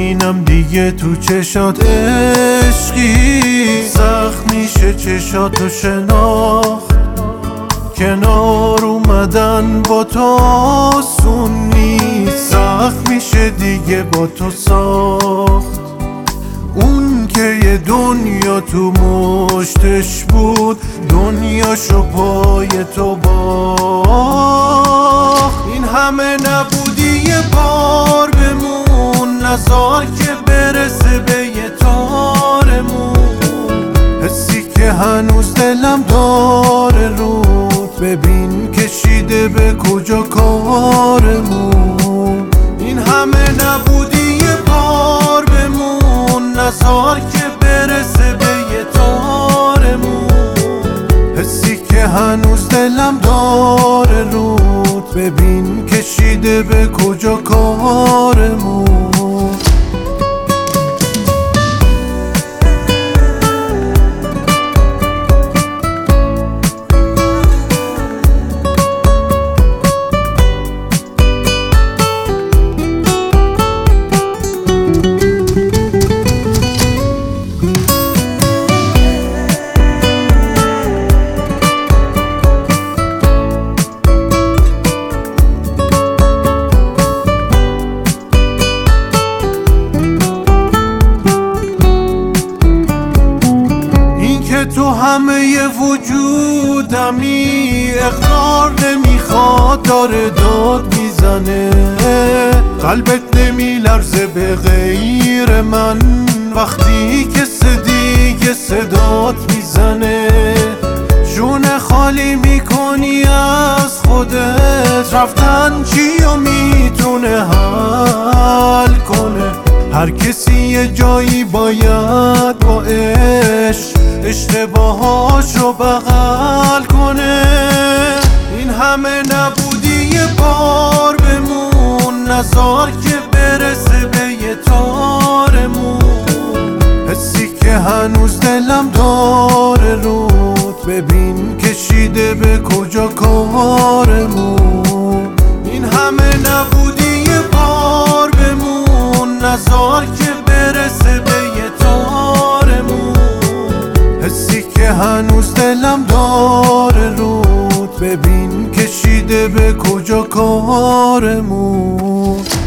نمیبینم دیگه تو چشات عشقی. سخت میشه چشاتو شناخت، کنار اومدن با تو آسون نیست. سخت میشه دیگه با تو ساخت اون که یه دنیا تو مشتش بود، دنیاشو پای تو باخت. این همه نبودی یه بار بمون، نزار که برسه به یه تارمون. حسی که هنوز دلم داره رود، ببین کشیده به کجا کارمون. این همه نبودی یه بار بمون، نزار که برسه به یه تارمون. حسی که هنوز دلم داره رود، ببین کشیده به کجا کارمون. تو همه وجودمی، اقرار نمیخواد داره داد میزنه. قلبت نمیلرزه به غیر من وقتی که دیگه صدات میزنه. جون خالی میکنی از خودت، رفتن چیو میتونه حل کنه. هر کسی یه جایی باید با عشق اشتباهاش رو بغل کنه. این همه نبودی یه بار بمون، نزار که برسه به یه تارمون. حسی که هنوز دلم داره رود، ببین کشیده به کجا کارمون. این همه نبودی یه بار بمون، نزار که برسه به یه تارمون. حسی که هنوز دلم داره رود، ببین کشیده به کجا کارمون.